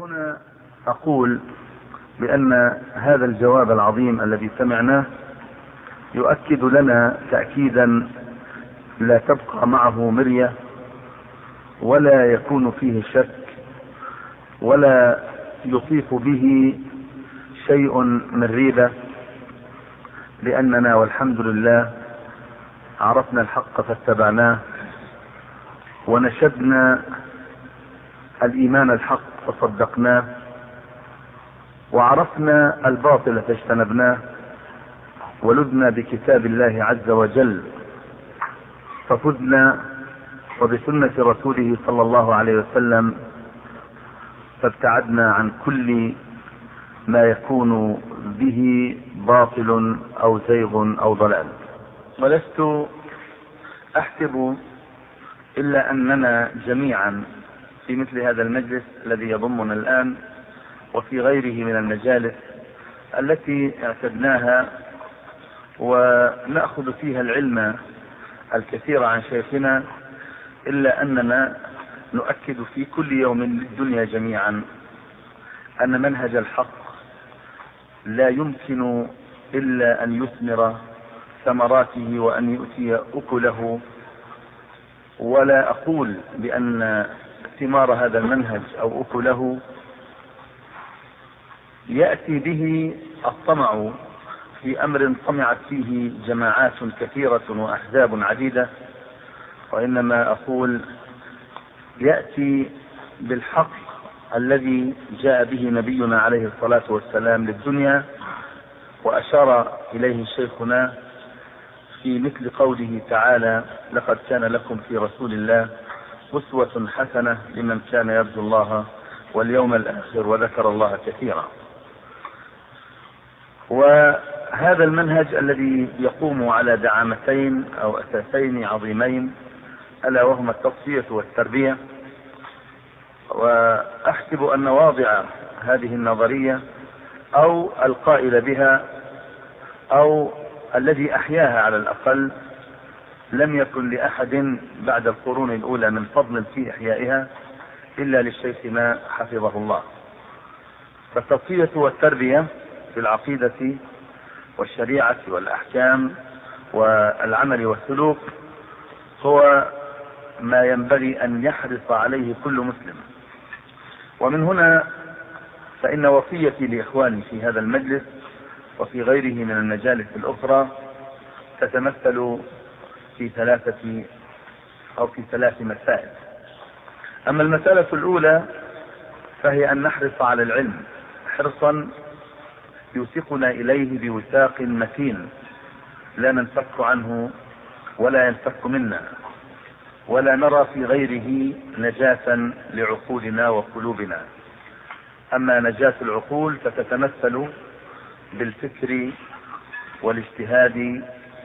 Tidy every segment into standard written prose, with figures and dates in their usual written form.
هنا أقول بأن هذا الجواب العظيم الذي سمعناه يؤكد لنا تأكيدا لا تبقى معه مرية ولا يكون فيه شك ولا يطيف به شيء من ريبة، لأننا والحمد لله عرفنا الحق فاتبعناه، ونشدنا الإيمان الحق فصدقناه، وعرفنا الباطل فاجتنبناه، ولذنا بكتاب الله عز وجل ففزنا، وبسنة رسوله صلى الله عليه وسلم فابتعدنا عن كل ما يكون به باطل أو زيغ أو ضلال. ولست أحسب إلا أننا جميعا في مثل هذا المجلس الذي يضمنا الآن وفي غيره من المجالس التي اعتدناها ونأخذ فيها العلم الكثير عن شيخنا، إلا أننا نؤكد في كل يوم للدنيا جميعا أن منهج الحق لا يمكن إلا أن يثمر ثمراته وأن يؤتي أكله. ولا أقول بأن ثمار هذا المنهج أو أكله يأتي به الطمع في أمر طمعت فيه جماعات كثيرة وأحزاب عديدة، وإنما أقول يأتي بالحق الذي جاء به نبينا عليه الصلاة والسلام للدنيا، وأشار إليه شيخنا في مثل قوله تعالى: لقد كان لكم في رسول الله أسوة حسنة لمن كان يرجو الله واليوم الآخر وذكر الله كثيرا. وهذا المنهج الذي يقوم على دعامتين أو أساسين عظيمين، ألا وهما التصفية والتربية. وأحسب أن واضع هذه النظرية أو القائل بها أو الذي أحياها على الأقل لم يكن لأحد بعد القرون الأولى من فضل في إحيائها إلا للشيخنا حفظه الله. فالتصفية والتربية في العقيدة والشريعة والأحكام والعمل والسلوك هو ما ينبغي أن يحرص عليه كل مسلم. ومن هنا فإن وصيتي لإخواني في هذا المجلس وفي غيره من المجالس الأخرى تتمثل في ثلاث مسائل. أما المسألة الأولى فهي أن نحرص على العلم حرصا يوثقنا إليه بوثاق متين لا ننفك عنه ولا ينفك منا، ولا نرى في غيره نجاة لعقولنا وقلوبنا. أما نجاة العقول فتتمثل بالفكر والاجتهاد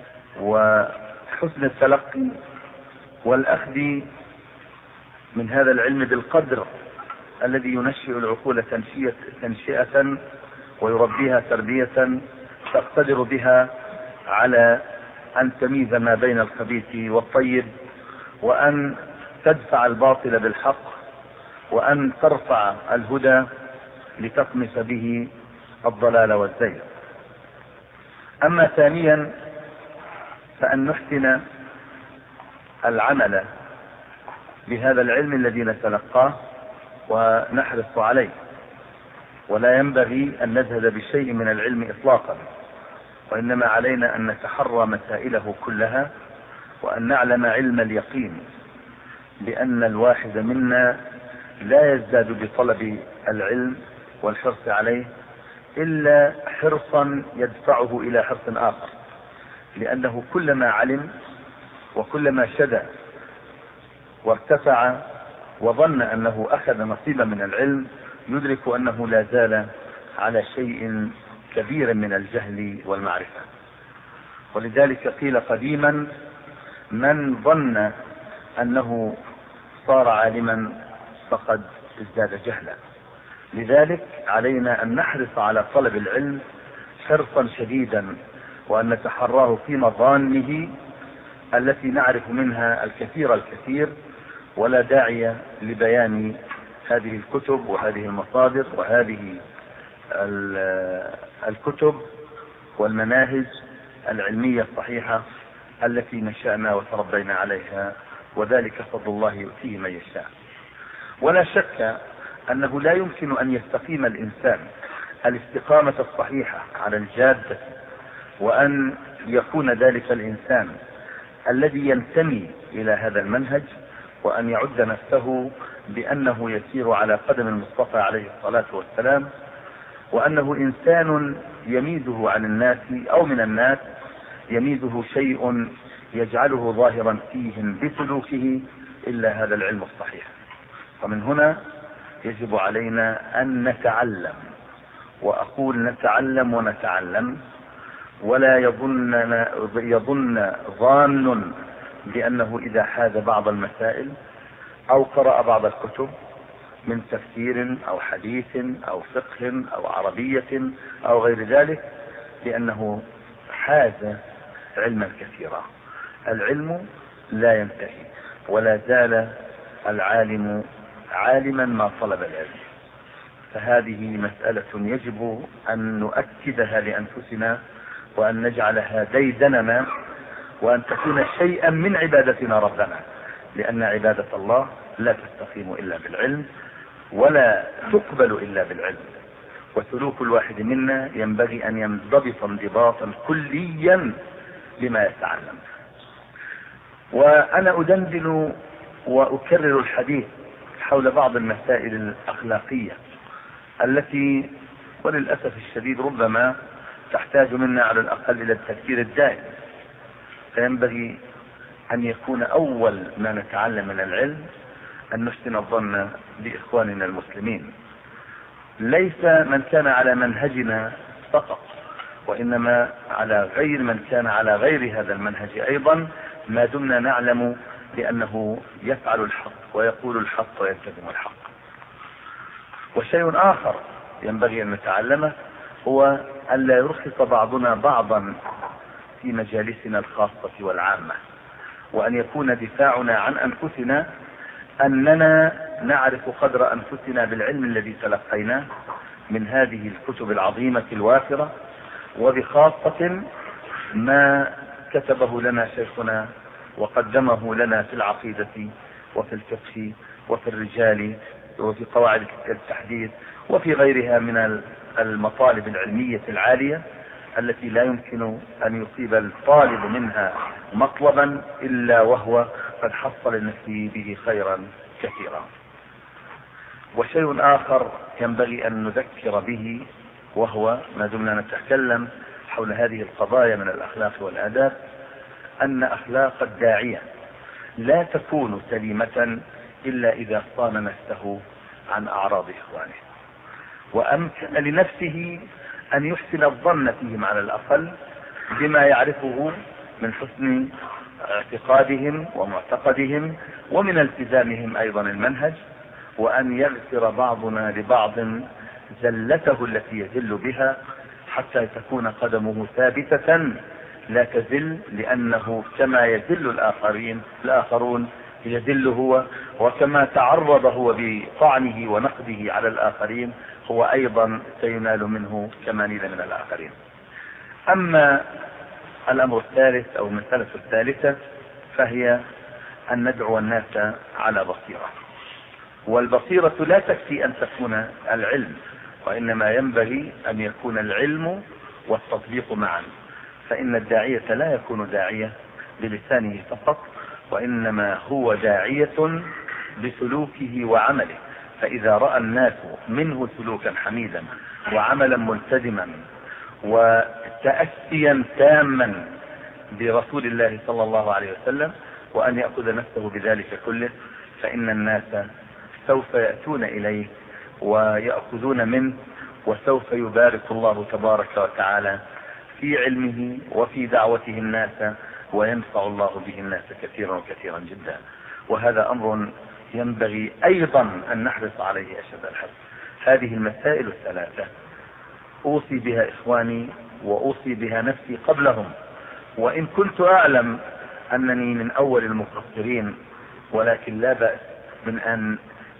وحسن التلقي والأخذ من هذا العلم بالقدر الذي ينشئ العقول تنشئة ويربيها تربية تقتدر بها على أن تميز ما بين الخبيث والطيب، وأن تدفع الباطل بالحق، وأن ترفع الهدى لتطمس به الضلال والزيغ. أما ثانيا فأن نحسن العمل بهذا العلم الذي نتلقاه ونحرص عليه، ولا ينبغي أن نزهد بشيء من العلم إطلاقا، وإنما علينا أن نتحرى مسائله كلها، وأن نعلم علم اليقين بأن الواحد منا لا يزداد بطلب العلم والحرص عليه إلا حرصا يدفعه إلى حرص آخر، لأنه كلما علم وكلما شدى وارتفع وظن أنه أخذ نصيبا من العلم يدرك أنه لا زال على شيء كبير من الجهل والمعرفة. ولذلك قيل قديما: من ظن أنه صار عالما فقد ازداد جهلا. لذلك علينا أن نحرص على طلب العلم حرصا شديدا، وأن نتحراه في مظانه التي نعرف منها الكثير، ولا داعي لبيان هذه الكتب وهذه المصادر وهذه الكتب والمناهج العلمية الصحيحة التي نشأنا وتربينا عليها، وذلك فضل الله يؤتيه من يشاء. ولا شك أنه لا يمكن أن يستقيم الإنسان الاستقامة الصحيحة على الجادة، وأن يكون ذلك الإنسان الذي ينتمي إلى هذا المنهج وأن يعد نفسه بأنه يسير على قدم المصطفى عليه الصلاة والسلام، وأنه إنسان يميزه عن الناس أو من الناس يميزه شيء يجعله ظاهرا فيهم بسلوكه إلا هذا العلم الصحيح. فمن هنا يجب علينا أن نتعلم، وأقول نتعلم ونتعلم، ولا يظن ظان بأنه إذا حاز بعض المسائل أو قرأ بعض الكتب من تفسير أو حديث أو فقه أو عربية أو غير ذلك بأنه حاز علما كثيرا. العلم لا ينتهي، ولا زال العالم عالما ما طلب العلم. فهذه مسألة يجب أن نؤكدها لأنفسنا، وأن نجعلها ديدننا، وأن تكون شيئا من عبادتنا ربنا، لأن عبادة الله لا تستقيم إلا بالعلم ولا تقبل إلا بالعلم. وسلوك الواحد منا ينبغي أن ينضبط انضباطا كليا بما يتعلم. وأنا أدندن وأكرر الحديث حول بعض المسائل الأخلاقية التي وللأسف الشديد ربما تحتاج منا على الأقل إلى التفكير الدائم. فينبغي أن يكون أول ما نتعلم من العلم أن نحسن الظن بإخواننا المسلمين، ليس من كان على منهجنا فقط، وإنما على غير من كان على غير هذا المنهج أيضا، ما دمنا نعلم بأنه يفعل الحق ويقول الحق ويلتزم الحق. وشيء آخر ينبغي أن نتعلمه هو ألا يرخص بعضنا بعضا في مجالسنا الخاصة والعامة، وأن يكون دفاعنا عن أنفسنا أننا نعرف قدر أنفسنا بالعلم الذي تلقيناه من هذه الكتب العظيمة الوافرة، وبخاصة ما كتبه لنا شيخنا وقدمه لنا في العقيدة وفي الفقه وفي الرجال وفي قواعد التحديث وفي غيرها من المطالب العلمية العالية التي لا يمكن أن يصيب الطالب منها مطلبا إلا وهو قد حصل لنفسه به خيرا كثيرا. وشيء آخر ينبغي أن نذكر به، وهو ما دمنا نتكلم حول هذه القضايا من الأخلاق والآداب، أن أخلاق الداعية لا تكون سليمة إلا إذا صان نفسه عن أعراض إخوانه، وأمكن لنفسه أن يحسن الظن فيهم على الأقل بما يعرفه من حسن اعتقادهم ومعتقدهم ومن التزامهم أيضا المنهج، وأن يغفر بعضنا لبعض زلته التي يزل بها حتى تكون قدمه ثابتة لا تزل، لأنه كما يزل الآخرون يزل هو، وكما تعرض هو بطعنه ونقده على الآخرين هو أيضا سينال منه كما نيل من الآخرين. أما الأمر الثالث أو المسألة الثالثة فهي أن ندعو الناس على بصيرة، والبصيرة لا تكفي أن تكون العلم، وإنما ينبغي أن يكون العلم والتطبيق معا، فإن الداعية لا يكون داعية بلسانه فقط، وإنما هو داعية بسلوكه وعمله. فإذا رأى الناس منه سلوكا حميدا وعملا ملتزما وتأسيا تاما برسول الله صلى الله عليه وسلم، وأن يأخذ نفسه بذلك كله، فإن الناس سوف يأتون إليه ويأخذون منه، وسوف يبارك الله تبارك وتعالى في علمه وفي دعوته الناس، وينفع الله به الناس كثيرا وكثيرا جدا. وهذا أمر ينبغي أيضا أن نحرص عليه أشد الحرص. هذه المسائل الثلاثة أوصي بها إخواني وأوصي بها نفسي قبلهم، وإن كنت أعلم أنني من أول المقصرين، ولكن لا بأس من أن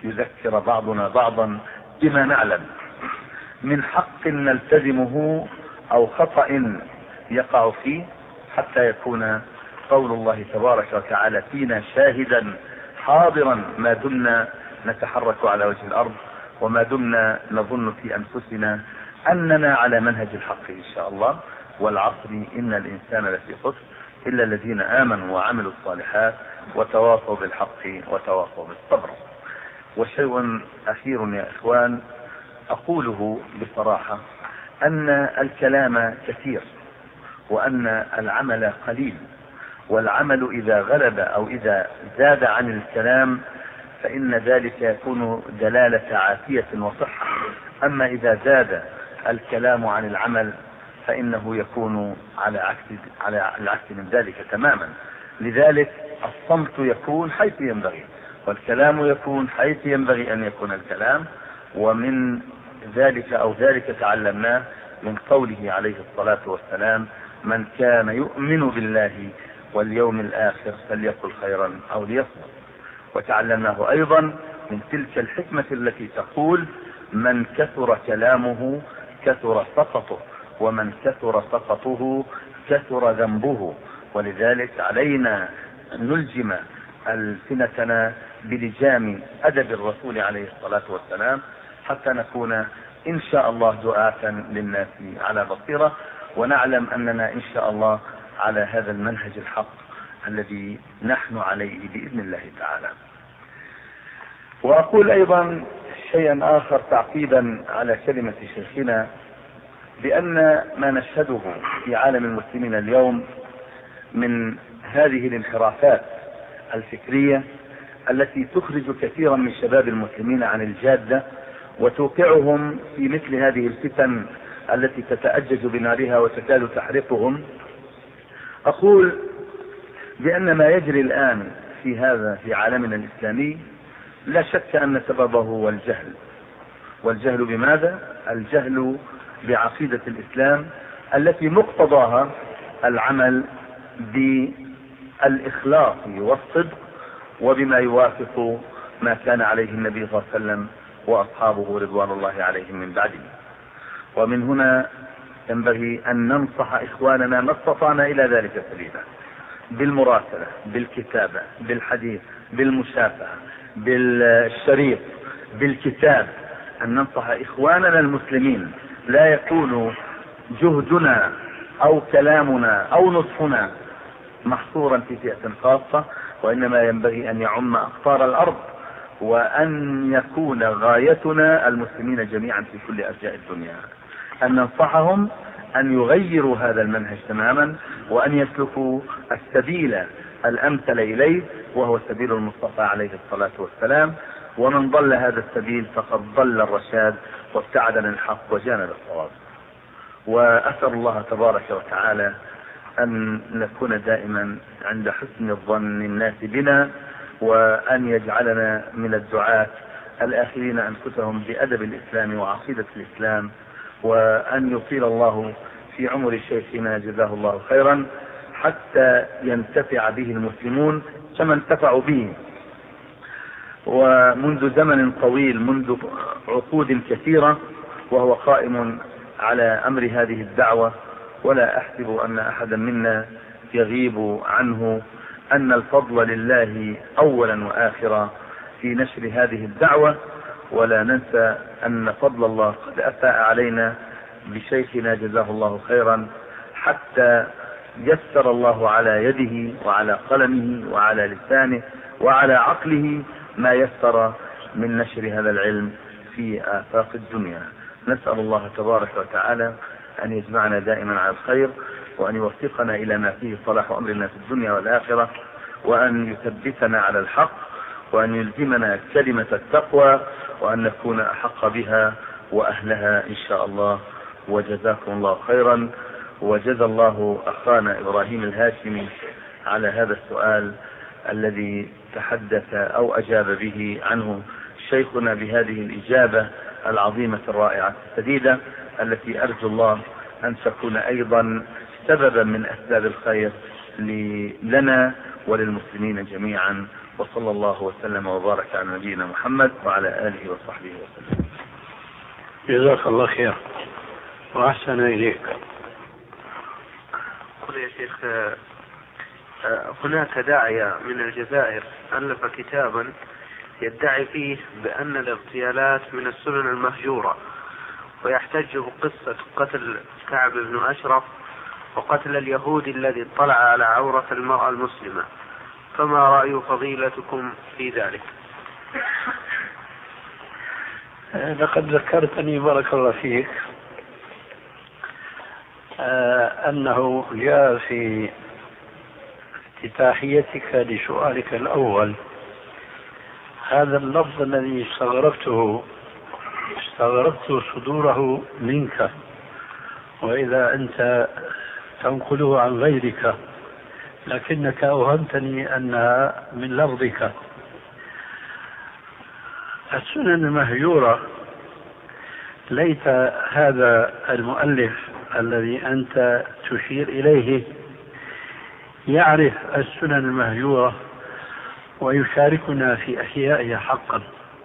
يذكر بعضنا بعضا بما نعلم من حق نلتزمه أو خطأ يقع فيه، حتى يكون قول الله تبارك وتعالى فينا شاهدا حاضرا ما دمنا نتحرك على وجه الأرض، وما دمنا نظن في أنفسنا أننا على منهج الحق إن شاء الله. والعصر إن الإنسان لفي خسر إلا الذين آمنوا وعملوا الصالحات وتواصوا بالحق وتواصوا بالصبر. وشيء أخير يا إخوان أقوله بصراحة، أن الكلام كثير وأن العمل قليل، والعمل إذا غلب أو إذا زاد عن الكلام فإن ذلك يكون دلالة عافية وصحة، أما إذا زاد الكلام عن العمل فإنه يكون على العكس من ذلك تماما. لذلك الصمت يكون حيث ينبغي، والكلام يكون حيث ينبغي أن يكون الكلام. ومن ذلك أو ذلك تعلمناه من قوله عليه الصلاة والسلام: من كان يؤمن بالله واليوم الآخر فليقل خيرا أو ليصمت. وتعلمناه أيضا من تلك الحكمة التي تقول: من كثر كلامه كثر سقطه، ومن كثر سقطه كثر ذنبه. ولذلك علينا أن نلجم ألسنتنا بلجام أدب الرسول عليه الصلاة والسلام، حتى نكون إن شاء الله دعاة للناس على بصيرة، ونعلم أننا إن شاء الله على هذا المنهج الحق الذي نحن عليه بإذن الله تعالى. وأقول أيضا شيئا آخر تعقيبا على كلمة شيخنا، بأن ما نشهده في عالم المسلمين اليوم من هذه الانحرافات الفكرية التي تخرج كثيرا من شباب المسلمين عن الجادة وتوقعهم في مثل هذه الفتن التي تتأجج بنارها وتكاد تحرقهم، أقول بأن ما يجري الآن في عالمنا الإسلامي لا شك أن سببه هو الجهل. والجهل بماذا؟ الجهل بعقيدة الإسلام التي مقتضاها العمل بالإخلاص والصدق وبما يوافق ما كان عليه النبي صلى الله عليه وسلم وأصحابه رضوان الله عليهم من بعده. ومن هنا ينبغي أن ننصح إخواننا ما استطعنا إلى ذلك سبيلا، بالمراسلة، بالكتابة، بالحديث، بالمشافهة، بالشريط، بالكتاب، أن ننصح إخواننا المسلمين. لا يكون جهدنا أو كلامنا أو نصحنا محصورا في فئة خاصة، وإنما ينبغي أن يعم أقطار الأرض، وأن يكون غايتنا المسلمين جميعا في كل أرجاء الدنيا، أن ننصحهم أن يغيروا هذا المنهج تماما، وأن يسلكوا السبيل الأمثل إليه، وهو سبيل المصطفى عليه الصلاة والسلام. ومن ضل هذا السبيل فقد ضل الرشاد وابتعد عن الحق وجانب الصواب. وأسأل الله تبارك وتعالى أن نكون دائما عند حسن الظن الناس بنا، وأن يجعلنا من الدعاة الآخرين أنفسهم بأدب الإسلام وعقيدة الإسلام، وأن يطيل الله في عمر شيخنا جزاه الله خيرا حتى ينتفع به المسلمون كما انتفعوا به. ومنذ زمن طويل، منذ عقود كثيرة، وهو قائم على أمر هذه الدعوة، ولا أحسب أن أحدا منا يغيب عنه أن الفضل لله أولا وآخرا في نشر هذه الدعوة. ولا ننسى أن فضل الله قد أفاء علينا بشيخنا جزاه الله خيرا، حتى يسر الله على يده وعلى قلمه وعلى لسانه وعلى عقله ما يسر من نشر هذا العلم في آفاق الدنيا. نسأل الله تبارك وتعالى أن يجمعنا دائما على الخير، وأن يوفقنا إلى ما فيه صلاح أمرنا في الدنيا والآخرة، وأن يثبتنا على الحق، وأن يلزمنا كلمة التقوى، وأن نكون أحق بها وأهلها إن شاء الله. وجزاكم الله خيرا، وجزى الله أخانا إبراهيم الهاشمي على هذا السؤال الذي تحدث أو أجاب به عنه شيخنا بهذه الإجابة العظيمة الرائعة السديدة، التي أرجو الله أن تكون أيضا سببا من أسباب الخير لنا وللمسلمين جميعا. وصلى الله وسلم وبارك على نبينا محمد وعلى آله وصحبه وسلم. جزاك الله خير وأحسن إليك. قل يا شيخ، هناك داعية من الجزائر ألف كتابا يدعي فيه بأن الاغتيالات من السنن المهجورة، ويحتج بقصة قتل كعب بن أشرف وقتل اليهودي الذي اطلع على عورة المرأة المسلمة، فما رأي فضيلتكم في ذلك؟ لقد ذكرتني بارك الله فيك أنه جاء في افتتاحيتك لسؤالك الأول هذا اللفظ الذي استغربت صدوره منك، وإذا أنت تنقله عن غيرك، لكنك أوهمتني أنها من لفظك. السنن المهجورة ليت هذا المؤلف الذي أنت تشير إليه يعرف السنن المهجورة ويشاركنا في إحيائها حقا.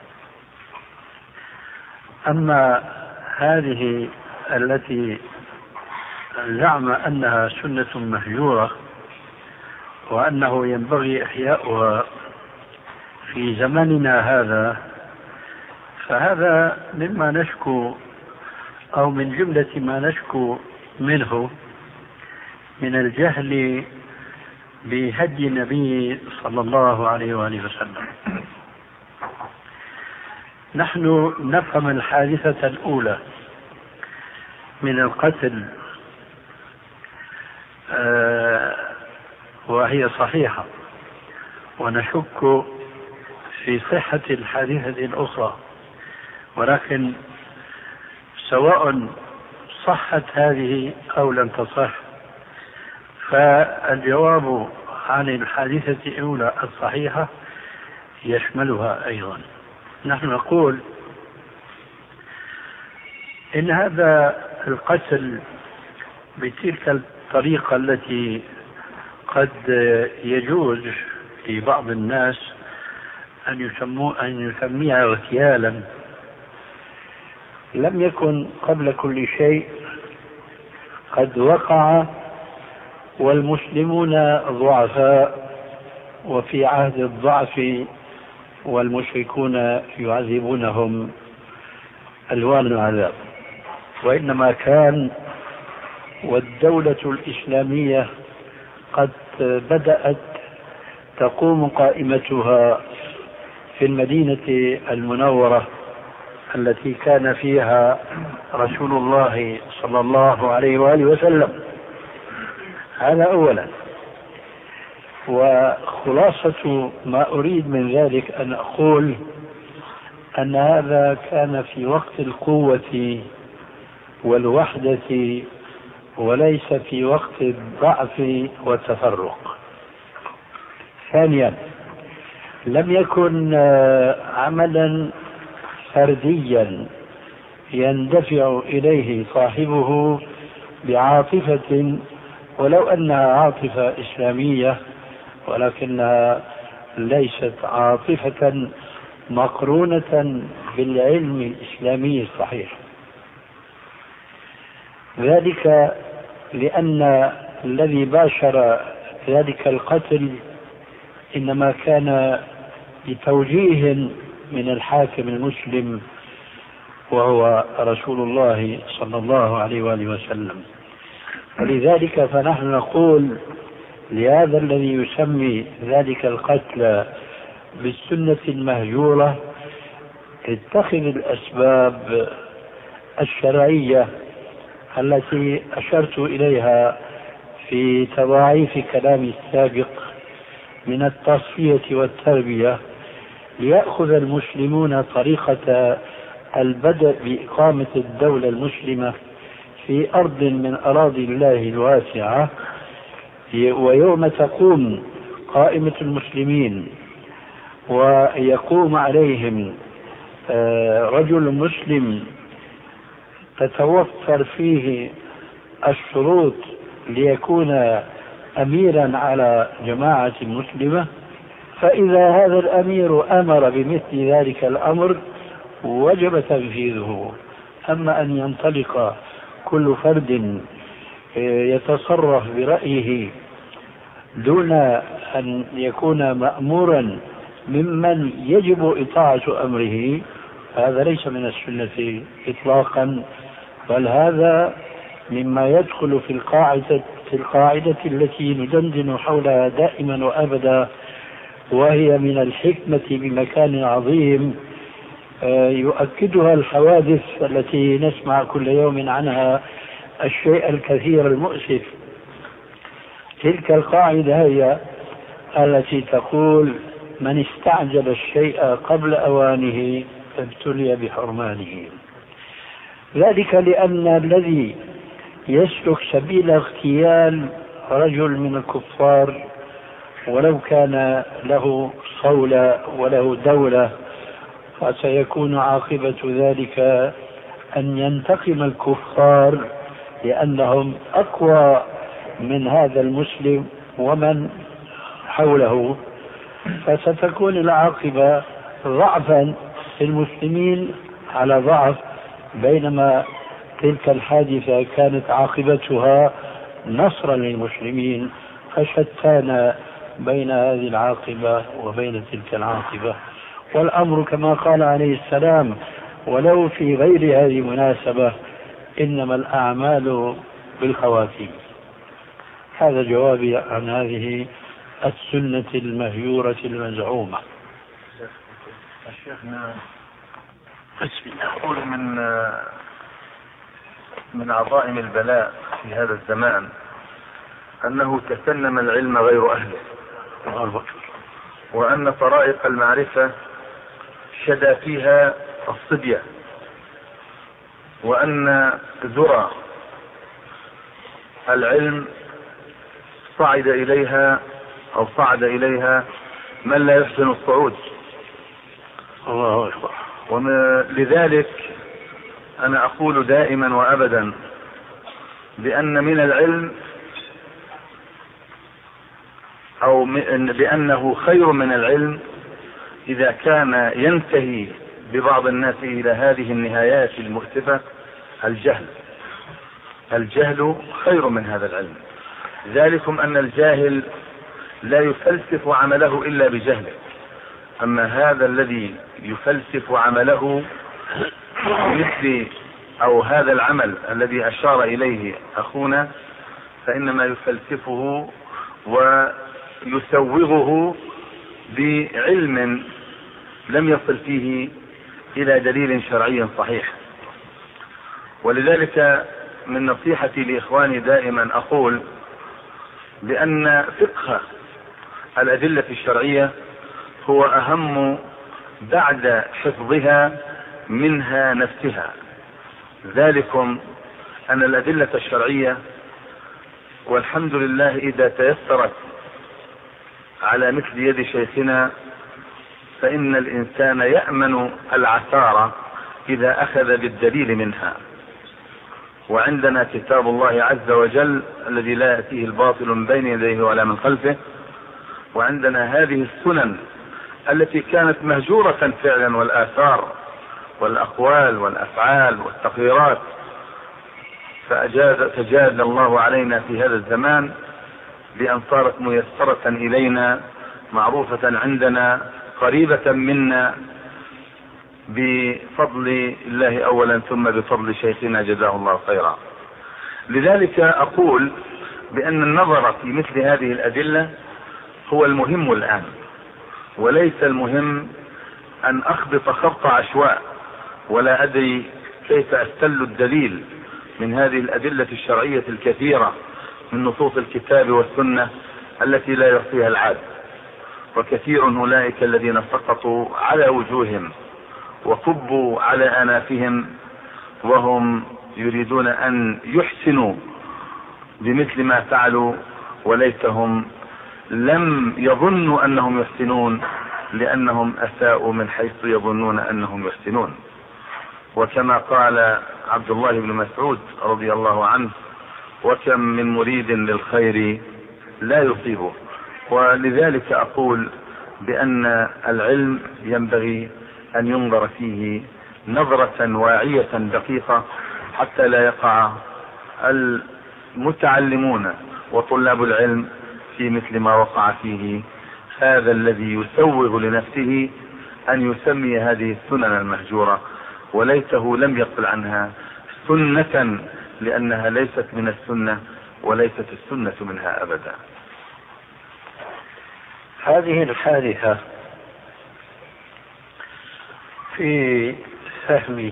أما هذه التي زعم أنها سنة مهجورة وأنه ينبغي إحياؤها في زمننا هذا، فهذا مما نشكو أو من جملة ما نشكو منه من الجهل بهدي النبي صلى الله عليه وآله وسلم. نحن نفهم الحادثة الأولى من القتل وهي صحيحة، ونشك في صحة الحادثة الأخرى، ولكن سواء صحت هذه أو لم تصح، فالجواب عن الحادثة الأولى الصحيحة يشملها أيضا. نحن نقول إن هذا القتل بتلك الطريقة التي قد يجوز لبعض الناس أن يسميها اغتيالا لم يكن قبل كل شيء قد وقع والمسلمون ضعفاء وفي عهد الضعف والمشركون يعذبونهم ألوان العذاب، وإنما كان والدولة الإسلامية قد بدأت تقوم قائمتها في المدينة المنورة التي كان فيها رسول الله صلى الله عليه وآله وسلم. هذا أولا. وخلاصة ما أريد من ذلك أن أقول أن هذا كان في وقت القوة والوحدة وليس في وقت الضعف والتفرق. ثانيا، لم يكن عملا فرديا يندفع إليه صاحبه بعاطفة ولو أنها عاطفة إسلامية، ولكنها ليست عاطفة مقرونة بالعلم الإسلامي الصحيح. ذلك لأن الذي باشر ذلك القتل إنما كان بتوجيه من الحاكم المسلم وهو رسول الله صلى الله عليه وآله وسلم. ولذلك فنحن نقول لهذا الذي يسمي ذلك القتل بالسنة المهجورة اتخذ الأسباب الشرعية التي أشرت إليها في تضاعيف كلامي السابق من التصفية والتربية، ليأخذ المسلمون طريقة البدء بإقامة الدولة المسلمة في أرض من أراضي الله الواسعة. ويوم تقوم قائمة المسلمين ويقوم عليهم رجل مسلم تتوفر فيه الشروط ليكون أميرا على جماعة مسلمة، فإذا هذا الأمير أمر بمثل ذلك الأمر وجب تنفيذه. أما أن ينطلق كل فرد يتصرف برأيه دون أن يكون مأمورا ممن يجب إطاعة أمره، هذا ليس من السنة إطلاقا، بل هذا مما يدخل في القاعدة التي ندندن حولها دائما وأبدا، وهي من الحكمة بمكان عظيم يؤكدها الحوادث التي نسمع كل يوم عنها الشيء الكثير المؤسف. تلك القاعدة هي التي تقول: من استعجل الشيء قبل أوانه ابتلي بحرمانه. ذلك لأن الذي يسلك سبيل اغتيال رجل من الكفار ولو كان له صولة وله دولة، فسيكون عاقبة ذلك أن ينتقم الكفار لأنهم أقوى من هذا المسلم ومن حوله، فستكون العاقبة ضعفا في المسلمين على ضعف، بينما تلك الحادثة كانت عاقبتها نصرا للمسلمين، فشتان بين هذه العاقبة وبين تلك العاقبة. والأمر كما قال عليه السلام: ولو في غير هذه المناسبة إنما الأعمال بالخواتيم. هذا جوابي عن هذه السنة المهجورة المزعومة. الشيخنا يقول من عظائم البلاء في هذا الزمان أنه تسنم العلم غير أهله، وأن طرائق المعرفة شدى فيها الصبية، وأن ذرى العلم صعد إليها من لا يحسن الصعود. الله أكبر. ولذلك أنا أقول دائما وأبدا بأن من العلم أو بأنه خير من العلم إذا كان ينتهي ببعض الناس إلى هذه النهايات المؤسفة: الجهل خير من هذا العلم. ذلكم أن الجاهل لا يفلسف عمله إلا بجهله، أما هذا الذي يفلسف عمله مثل أو هذا العمل الذي أشار إليه أخونا فإنما يفلسفه ويسوغه بعلم لم يصل فيه إلى دليل شرعي صحيح. ولذلك من نصيحتي لإخواني دائما أقول بأن فقه الأدلة الشرعية هو أهم بعد حفظها منها نفسها. ذلكم أن الأدلة الشرعية والحمد لله إذا تيسرت على مثل يد شيخنا فإن الإنسان يأمن العثار إذا أخذ بالدليل منها. وعندنا كتاب الله عز وجل الذي لا يأتيه الباطل من بين يديه ولا من خلفه، وعندنا هذه السنن التي كانت مهجورة فعلا، والآثار والأقوال والأفعال والتقريرات، فجاد الله علينا في هذا الزمان بأن صارت ميسرة إلينا، معروفة عندنا، قريبة منا، بفضل الله أولا ثم بفضل شيخنا جزاه الله خيرا. لذلك أقول بأن النظر في مثل هذه الأدلة هو المهم الآن، وليس المهم أن أخبط خبط عشواء ولا أدري كيف أستل الدليل من هذه الأدلة الشرعية الكثيرة من نصوص الكتاب والسنة التي لا يحصيها العاد. وكثير أولئك الذين سقطوا على وجوههم وكبوا على أنافهم وهم يريدون أن يحسنوا بمثل ما فعلوا، وليتهم لم يظنوا أنهم يحسنون لأنهم أساءوا من حيث يظنون أنهم يحسنون. وكما قال عبد الله بن مسعود رضي الله عنه: وكم من مريد للخير لا يصيبه. ولذلك أقول بأن العلم ينبغي أن ينظر فيه نظرة واعية دقيقة حتى لا يقع المتعلمون وطلاب العلم في مثل ما وقع فيه هذا الذي يسوغ لنفسه أن يسمي هذه السنن المهجورة، وليته لم يقل عنها سنة، لأنها ليست من السنة وليست السنة منها أبدا. هذه الحادثة في فهمي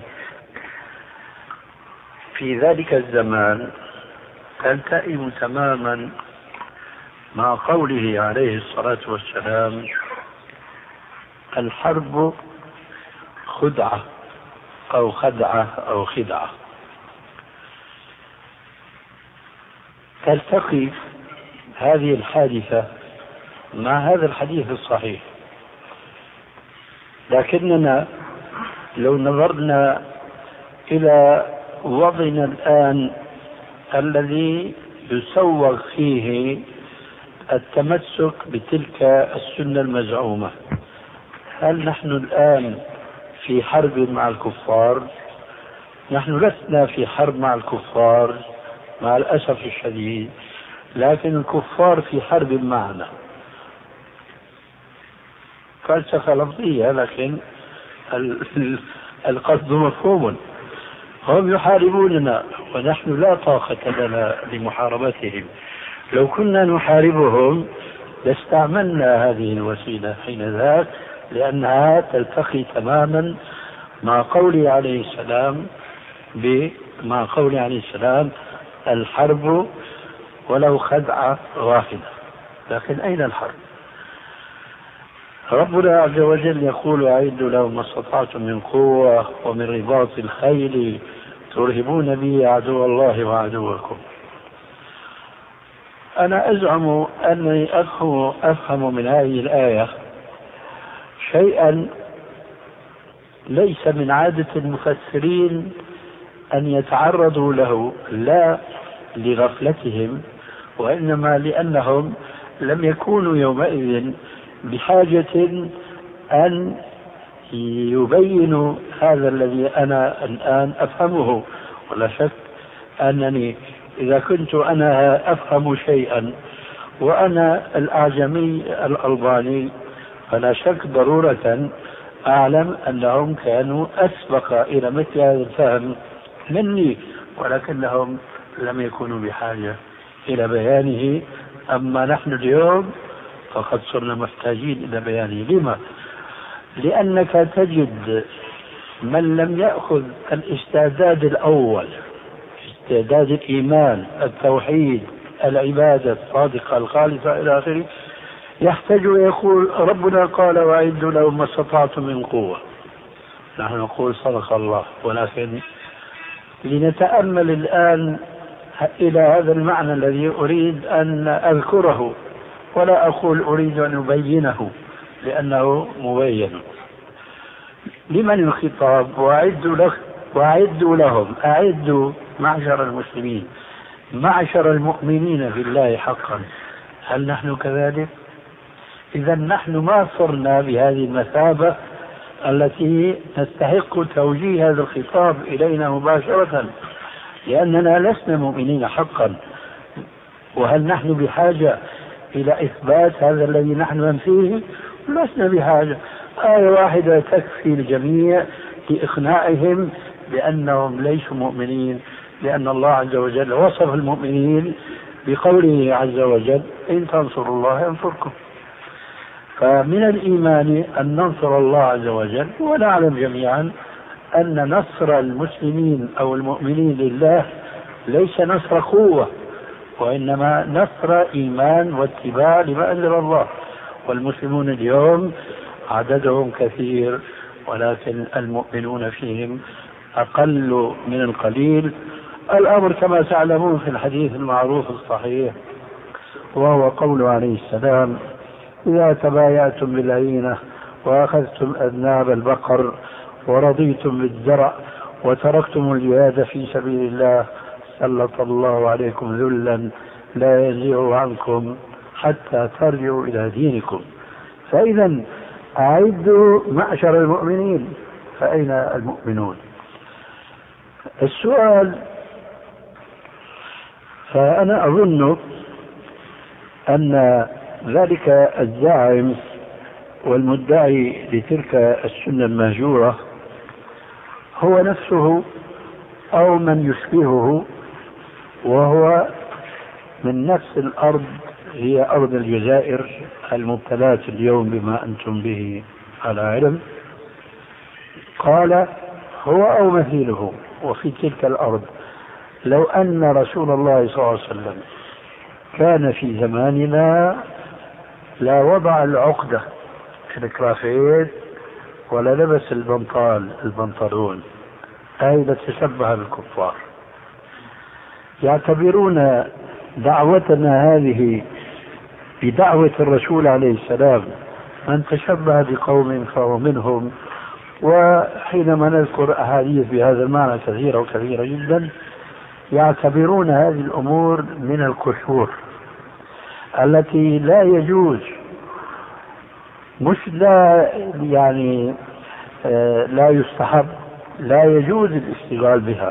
في ذلك الزمان تلتئم تماما مع قوله عليه الصلاة والسلام: الحرب خدعة أو خدعة أو خدعة. تلتقي هذه الحادثة مع هذا الحديث الصحيح، لكننا لو نظرنا إلى وضعنا الآن الذي يسوغ فيه التمسك بتلك السنة المزعومة، هل نحن الآن في حرب مع الكفار؟ نحن لسنا في حرب مع الكفار مع الأسف الشديد، لكن الكفار في حرب معنا. فلسفة لفظية لكن القصد مفهوم. هم يحاربوننا ونحن لا طاقة لنا لمحاربتهم. لو كنا نحاربهم لاستعملنا هذه الوسيلة حين ذاك، لأنها تلتقي تماما مع قوله عليه السلام الحرب ولو خدعة واحدة. لكن أين الحرب؟ ربنا عز وجل يقول: أعدوا لهم ما استطعتم من قوة ومن رباط الخيل ترهبون به عدو الله وعدوكم. أنا أزعم أني أفهم من هذه الآية شيئا ليس من عادة المفسرين أن يتعرضوا له، لا لغفلتهم وإنما لأنهم لم يكونوا يومئذ بحاجة أن يبينوا هذا الذي أنا الآن أفهمه. ولا شك أنني إذا كنت أنا أفهم شيئا وأنا الأعجمي الألباني فلا شك ضرورة أعلم أنهم كانوا أسبق إلى مثل هذا الفهم مني، ولكنهم لم يكونوا بحاجة إلى بيانه. أما نحن اليوم فقد صرنا محتاجين إلى بيانه. لما؟ لأنك تجد من لم يأخذ الاستعداد الأول، استعداد الإيمان، التوحيد، العبادة الصادقة الخالصة إلى آخره، يحتاج ويقول: ربنا قال وأعدوا لهم ما استطعتم من قوة. نحن نقول صدق الله، ولكن لنتأمل الآن إلى هذا المعنى الذي أريد أن أذكره، ولا أقول أريد أن أبينه لأنه مبين. لمن الخطاب؟ وأعدوا لهم. أعدوا معشر المسلمين، معشر المؤمنين بالله حقا. هل نحن كذلك؟ إذا نحن ما صرنا بهذه المثابة التي نستحق توجيه هذا الخطاب إلينا مباشرة، لأننا لسنا مؤمنين حقا. وهل نحن بحاجة إلى إثبات هذا الذي نحن ننفيه؟ لسنا بحاجة. آية واحدة تكفي الجميع لإقناعهم بأنهم ليسوا مؤمنين، لأن الله عز وجل وصف المؤمنين بقوله عز وجل: إن تنصروا الله ينصركم. فمن الإيمان أن ننصر الله عز وجل، ونعلم جميعا أن نصر المسلمين أو المؤمنين لله ليس نصر قوة، وإنما نصر إيمان واتباع لما أنزل الله. والمسلمون اليوم عددهم كثير، ولكن المؤمنون فيهم أقل من القليل. الأمر كما تعلمون في الحديث المعروف الصحيح، وهو قوله عليه السلام: إذا تبايعتم بالعينة وأخذتم أذناب البقر ورضيتم بالزرع وتركتم الجهاد في سبيل الله سلط الله عليكم ذلا لا ينزعه عنكم حتى ترجعوا إلى دينكم. فإذا أعدوا معشر المؤمنين، فأين المؤمنون؟ السؤال، فأنا أظن أن ذلك الزاعم والمدعي لتلك السنة المهجورة هو نفسه أو من يشبهه، وهو من نفس الأرض، هي أرض الجزائر المبتلاة اليوم بما أنتم به على علم. قال هو أو مثيله وفي تلك الأرض لو أن رسول الله صلى الله عليه وسلم كان في زماننا لا وضع العقدة في الكرافيت ولا لبس البنطلون، أي تشبه بالكفار. يعتبرون دعوتنا هذه بدعوة الرسول عليه السلام، من تشبه بقوم فهو منهم. وحينما نذكر أحاديث بهذا المعنى كثيرة وكثيرة جدا، يعتبرون هذه الأمور من القشور التي لا يجوز، مش لا يعني لا يستحب، لا يجوز الاشتغال بها.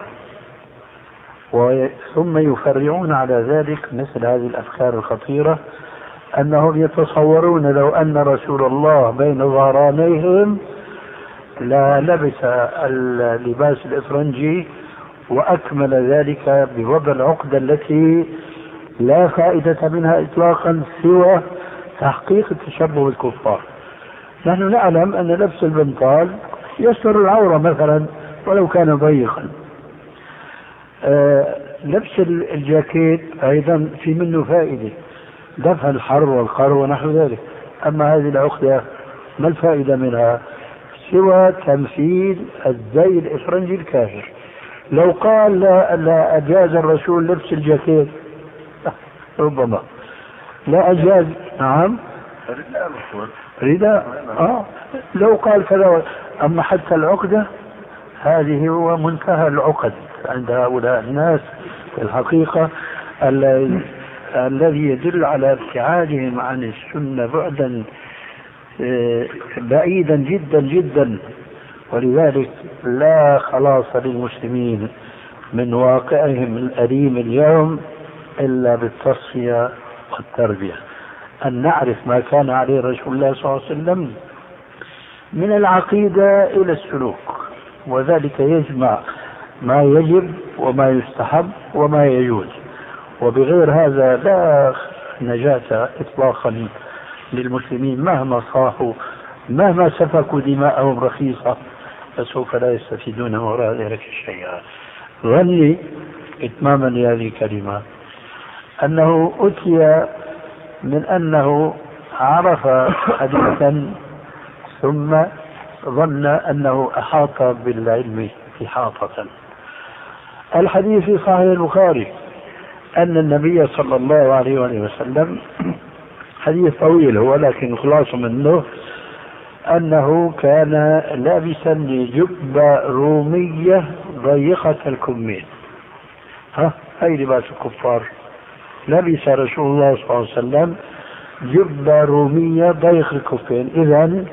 ثم يفرعون على ذلك مثل هذه الأفكار الخطيرة، أنهم يتصورون لو أن رسول الله بين ظهرانيهم لا لبس اللباس الإفرنجي وأكمل ذلك بوضع العقدة التي لا فائدة منها إطلاقا سوى تحقيق التشبه بالكفار. نحن نعلم أن لبس البنطال يستر العورة مثلا ولو كان ضيقا. لبس الجاكيت أيضا في منه فائدة، دفع الحر والقر ونحو ذلك. أما هذه العقدة ما الفائدة منها سوى تمثيل الزي الإفرنجي الكافر. لو قال لا أجاز الرسول لبس الجاكيت، ربما لا أجاز. نعم رداء لو قال كذا. أما حتى العقدة هذه هو منتهى العقد عند هؤلاء الناس في الحقيقة، الذي يدل على ابتعادهم عن السنة بعدا بعيدا جدا جدا. ولذلك لا خلاص للمسلمين من واقعهم الأليم اليوم إلا بالتصفية والتربية، أن نعرف ما كان عليه رسول الله صلى الله عليه وسلم من العقيدة إلى السلوك، وذلك يجمع ما يجب وما يستحب وما يجوز. وبغير هذا لا نجاة إطلاقا للمسلمين، مهما صاحوا مهما سفكوا دماءهم رخيصة فسوف لا يستفيدون وراء ذلك شيئا. ظني إتماما لهذه الكلمة أنه أتي من أنه عرف حديثا ثم ظن أنه أحاط بالعلم إحاطة. الحديث في صحيح البخاري أن النبي صلى الله عليه وسلم، حديث طويل هو لكن خلاص منه، أنه كان لابسا لجبة رومية ضيقة الكمين. هاي لباس الكفار. لبس رسول الله صلى الله عليه وسلم جبة رومية ضيق الكفين. إذن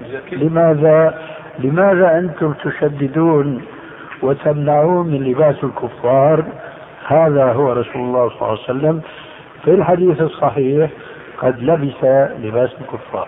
لماذا أنتم تشددون وتمنعون من لباس الكفار؟ هذا هو رسول الله صلى الله عليه وسلم في الحديث الصحيح قد لبس لباس الكفار.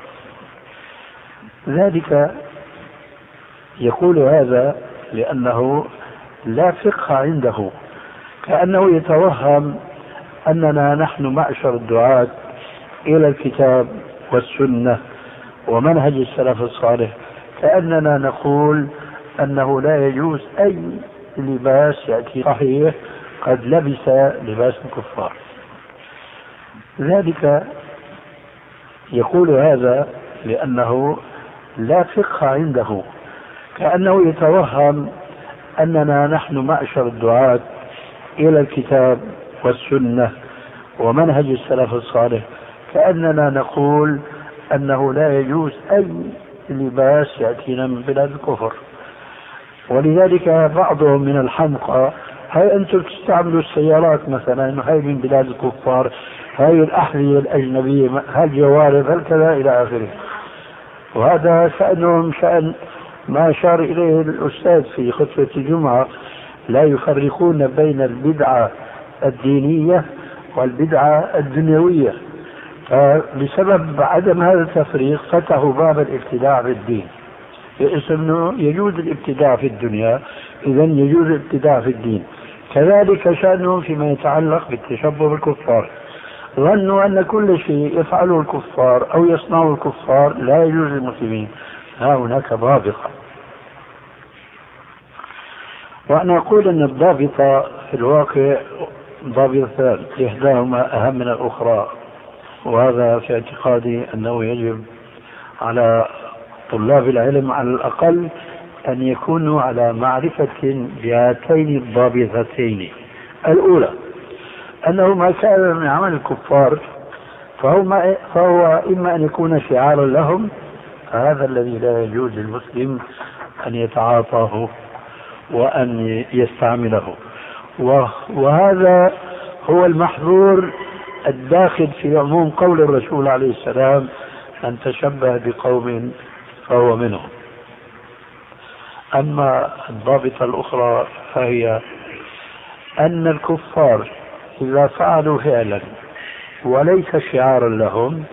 ذلك يقول هذا لأنه لا فقه عنده، كأنه يتوهم أننا نحن معشر الدعاة إلى الكتاب والسنة ومنهج السلف الصالح، كأننا نقول أنه لا يجوز أي لباس يأتي صحيح قد لبس لباس الكفار. ذلك يقول هذا لأنه لا فقه عنده، كأنه يتوهم أننا نحن معشر الدعاة إلى الكتاب والسنة ومنهج السلف الصالح، كأننا نقول أنه لا يجوز أي لباس يأتينا من بلاد الكفر. ولذلك بعضهم من الحمقى، هاي أنتم تستعملوا السيارات مثلا، هاي من بلاد الكفار، هاي الأحذية الأجنبية، هاي الجوارب، هاي كذا إلى آخره. وهذا شأنهم شأن ما أشار إليه الأستاذ في خطبة الجمعة، لا يفرقون بين البدعة الدينية والبدعة الدنيوية، فبسبب عدم هذا التفريق فتحوا باب الابتداع في الدين، أنه يجوز الابتداع في الدنيا إذن يجوز الابتداع في الدين. كذلك شأنهم فيما يتعلق بالتشبه بالكفار، ظنوا أن كل شيء يفعله الكفار أو يصنعه الكفار لا يجوز للمسلمين. ها هناك ضابطة، وأنا أقول أن الضابطة في الواقع ضابطتان، إحداهما أهم من الأخرى، وهذا في اعتقادي أنه يجب على طلاب العلم على الأقل أن يكونوا على معرفة بهاتين الضابطتين. الأولى أنه ما كان من عمل الكفار فهو إما أن يكون شعارا لهم، هذا الذي لا يجوز للمسلم أن يتعاطاه وأن يستعمله، وهذا هو المحظور الداخل في عموم قول الرسول عليه السلام: أن تشبه بقوم فهو منهم. أما الضابطة الأخرى فهي أن الكفار إذا فعلوا فعلا وليس شعارا لهم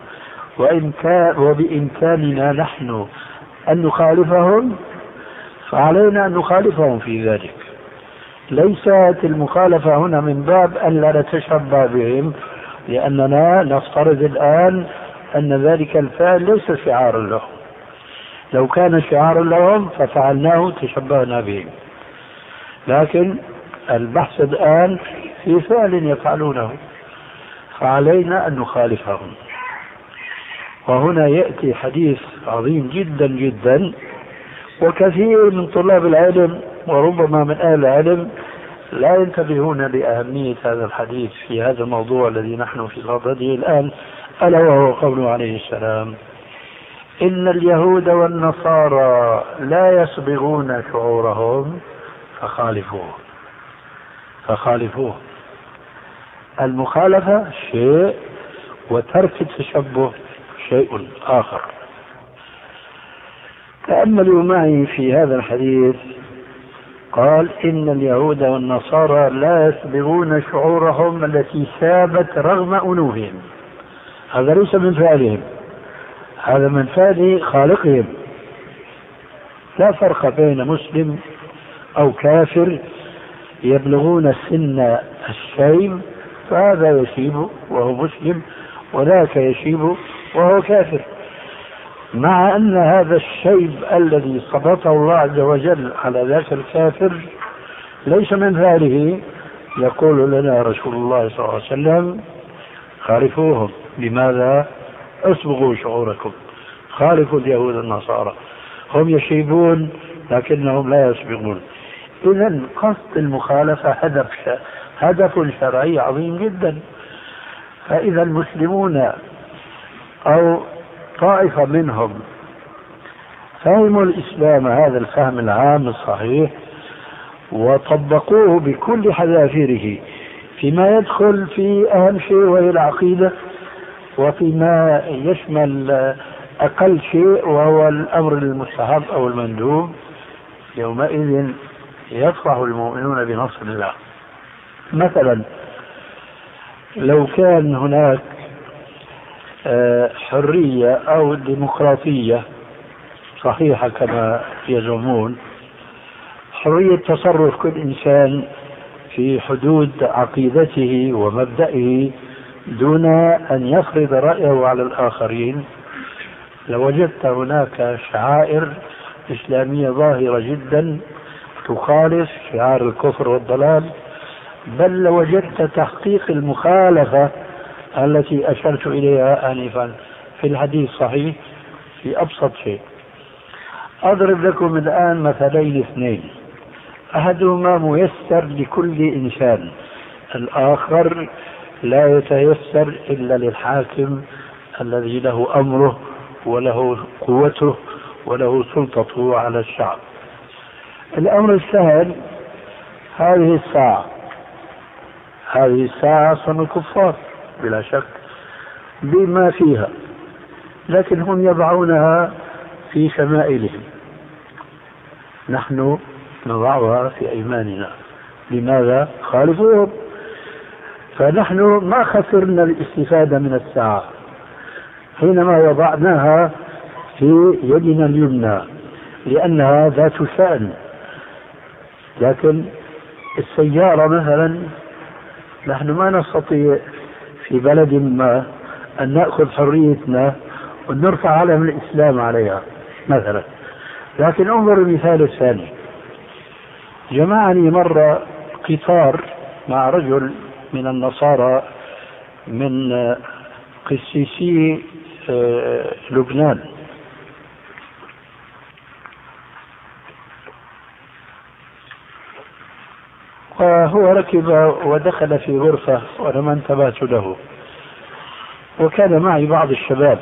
وبإمكاننا نحن أن نخالفهم فعلينا أن نخالفهم في ذلك. ليست المخالفة هنا من باب أن لا نتشبه بهم، لأننا نفترض الآن أن ذلك الفعل ليس شعارا لهم، لو كان شعارا لهم ففعلناه تشبهنا بهم، لكن البحث الآن في فعل يفعلونه فعلينا أن نخالفهم. وهنا يأتي حديث عظيم جدا جدا، وكثير من طلاب العلم وربما من أهل العلم لا ينتبهون لأهمية هذا الحديث في هذا الموضوع الذي نحن في صدده الآن، ألا وهو قوله عليه السلام: إن اليهود والنصارى لا يصبغون شعورهم فخالفوه. المخالفة شيء وترك التشبه شيء آخر. تأملوا معي في هذا الحديث، قال: إن اليهود والنصارى لا يصبغون شعورهم التي ثابت رغم أنوفهم. هذا ليس من فعلهم، هذا من فعل خالقهم. لا فرق بين مسلم أو كافر يبلغون سن الشيب فهذا يشيب وهو مسلم وذاك يشيب وهو كافر، مع أن هذا الشيب الذي صبته الله عز وجل على ذاك الكافر ليس من فعله. يقول لنا رسول الله صلى الله عليه وسلم: خالفوهم. لماذا؟ اصبغوا شعوركم، خالفوا اليهود والنصارى، هم يشيبون لكنهم لا يصبغون. إذن قصد المخالفة هدف شرعي عظيم جدا. فإذا المسلمون أو طائفة منهم فهموا الإسلام هذا الفهم العام الصحيح وطبقوه بكل حذافيره فيما يدخل في أهم شيء وهي العقيدة، وفيما يشمل أقل شيء وهو الأمر المستحب أو المندوب، يومئذ يفرح المؤمنون بنصر الله. مثلا لو كان هناك حرية أو ديمقراطية صحيحة كما يزعمون، حرية تصرف كل إنسان في حدود عقيدته ومبدئه دون أن يفرض رأيه على الآخرين، لوجدت هناك شعائر إسلامية ظاهرة جدا تخالف شعار الكفر والضلال، بل لوجدت تحقيق المخالفة التي أشرت إليها آنفا في الحديث الصحيح في أبسط شيء. أضرب لكم الآن مثلين اثنين، أحدهما ميسر لكل إنسان، الآخر لا يتيسر إلا للحاكم الذي له أمره وله قوته وله سلطته على الشعب. الأمر السهل، هذه الساعة صنع الكفار بلا شك بما فيها، لكن هم يضعونها في شمائلهم، نحن نضعها في أيماننا. لماذا؟ خالفوهم. فنحن ما خسرنا الاستفادة من الساعة حينما وضعناها في يدنا اليمنى لأنها ذات شأن. لكن السيارة مثلا نحن ما نستطيع في بلد ما أن نأخذ حريتنا ونرفع علم الإسلام عليها مثلا. لكن انظر المثال الثاني. جمعني مرة قطار مع رجل من النصارى من قسيسي لبنان، وهو ركب ودخل في غرفة وأنا ما انتبهت له، وكان معي بعض الشباب،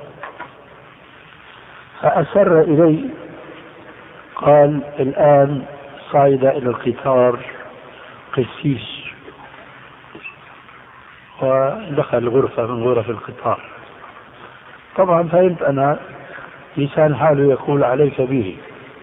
فأسر إلي قال الآن صعد إلى القطار قسيس، ودخل غرفة من غرف القطار. طبعا فهمت أنا لسان حاله يقول عليك به،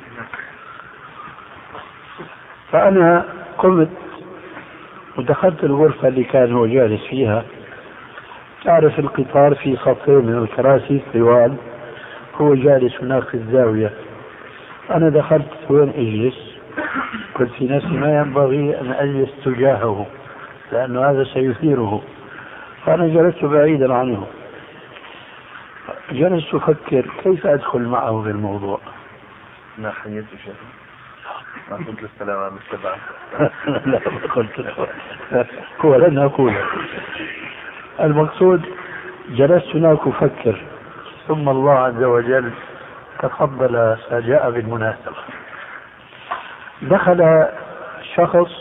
فأنا قمت ودخلت الغرفة اللي كان هو جالس فيها. تعرف القطار في صفين من الكراسي طوال، هو جالس هناك في الزاوية. أنا دخلت وين أجلس؟ قلت في نفسي ما ينبغي أن أجلس تجاهه لأن هذا سيثيره، فأنا جلست بعيدا عنه. جلست أفكر كيف أدخل معه في الموضوع. ما حييت شيء، ما قلت السلام عليكم بالسبعة. لا ما قلت له، هو لن أقول. المقصود جلست هناك أفكر، ثم الله عز وجل تفضل فجاء بالمناسبة. دخل شخص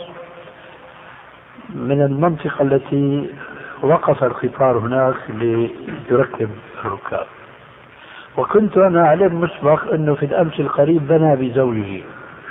من المنطقة التي وقف القطار هناك ليركب الركاب، وكنت أنا أعلم مسبق أنه في الأمس القريب بنى بزوجه،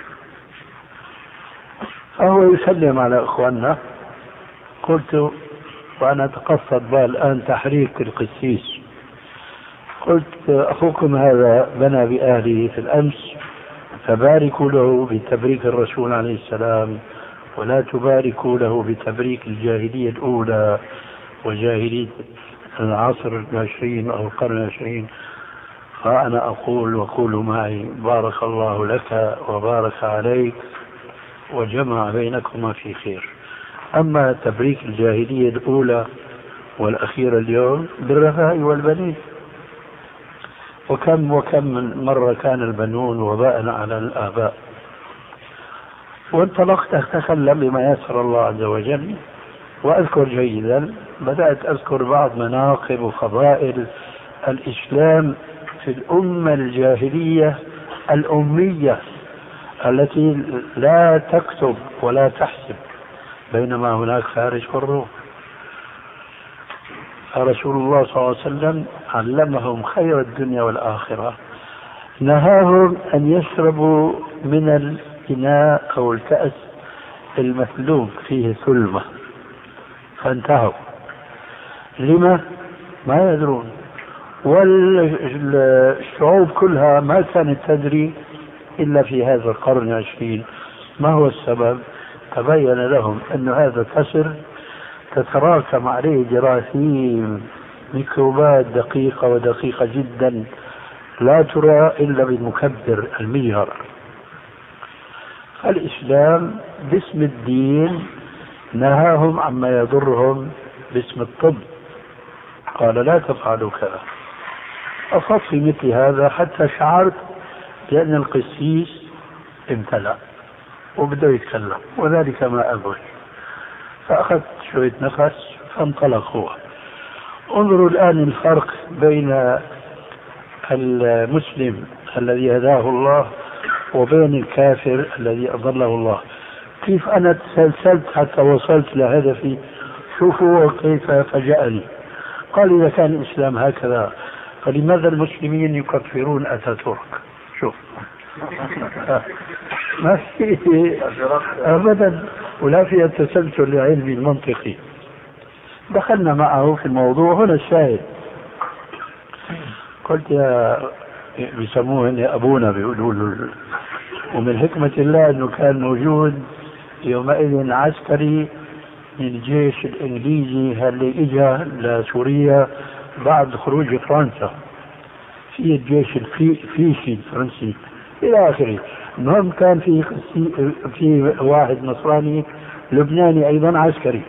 فهو يسلم على إخواننا. قلت وأنا أتقصد الآن تحريك القسيس، قلت أخوكم هذا بنى بأهله في الأمس، فباركوا له بتبريك الرسول عليه السلام، ولا تباركوا له بتبريك الجاهلية الأولى وجاهلية العصر العشرين أو القرن العشرين. فأنا أقول وقولوا معي بارك الله لك وبارك عليك وجمع بينكما في خير. أما تبريك الجاهلية الأولى والأخيرة اليوم بالرفاه والبنين، وكم من مرة كان البنون وباء على الآباء. وانطلقت أتكلم بما يسر الله عز وجل، وأذكر جيدا، بدأت أذكر بعض مناقب وفضائل الإسلام في الأمة الجاهلية الأمية التي لا تكتب ولا تحسب، بينما هناك فارس والروم. فرسول الله صلى الله عليه وسلم علمهم خير الدنيا والآخرة، نهاهم أن يشربوا من الإناء أو الكأس المثلوب فيه ثلمة، فانتهوا. لما؟ ما يدرون. والشعوب كلها ما كانت تدري إلا في هذا القرن العشرين. ما هو السبب؟ تبين لهم أن هذا الكسر تتراكم عليه جراثيم ميكروبات دقيقة ودقيقة جدا لا ترى إلا بالمكبر المجهر. الإسلام باسم الدين نهاهم عما يضرهم باسم الطب، قال لا تفعلوا كذا. أصبت في مثل هذا حتى شعرت بأن القسيس امتلأ وبدأ يتكلم، وذلك ما أقول. فأخذت شوية نفس فانطلق هو. انظروا الآن الفرق بين المسلم الذي هداه الله وبين الكافر الذي أضله الله. كيف أنا تسلسلت حتى وصلت لهدفي. شوفوا كيف فجأني. قال إذا كان الإسلام هكذا فلماذا المسلمين يكفرون أتاتورك؟ شوف ما في أبدا، ولا في التسلسل العلمي المنطقي. دخلنا معه في الموضوع. هنا الشاهد، قلت بيسموه أبونا بيقولوا له. ومن حكمة الله أنه كان موجود يومئذ عسكري من الجيش الإنجليزي اللي إجا لسوريا بعد خروج فرنسا، في الجيش الفيشي الفرنسي إلى آخره. المهم كان في واحد نصراني لبناني أيضا عسكري،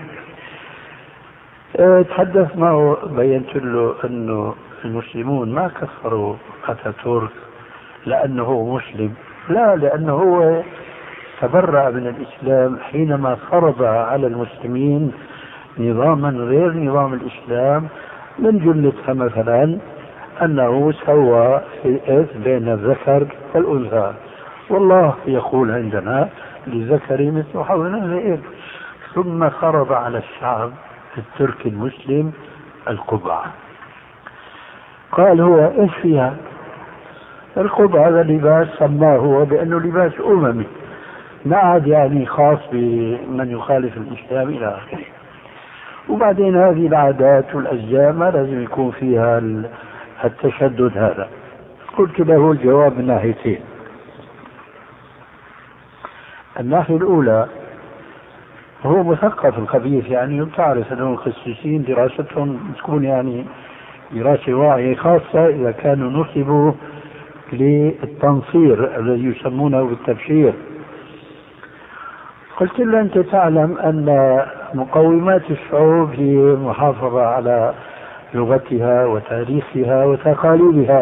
تحدث معه، بينت له أنه المسلمون ما كفروا أتاتورك لأنه هو مسلم، لا، لأنه هو تبرأ من الإسلام حينما فرض على المسلمين نظاما غير نظام الإسلام، من جملتها مثلا أنه سوى الإرث بين الذكر والأنثى، والله يقول عندنا للذكر مثل حظ الأنثيين. ثم فرض على الشعب التركي المسلم القبعة. قال هو ايش فيها؟ القبعة هذا لباس سماه هو بأنه لباس أممي، ما عاد يعني خاص بمن يخالف الإسلام إلى آخره. وبعدين هذه العادات والأشياء ما لازم يكون فيها التشدد هذا. قلت له الجواب من ناحيتين. الناحية الأولى هو مثقف الخبيث، يعني تعرف أنه الخصيصين دراستهم تكون يعني دراسة واعية، خاصة إذا كانوا نصبوا للتنصير الذي يسمونه بالتبشير. قلت له أنت تعلم أن مقومات الشعوب هي محافظة على لغتها وتاريخها وتقاليدها،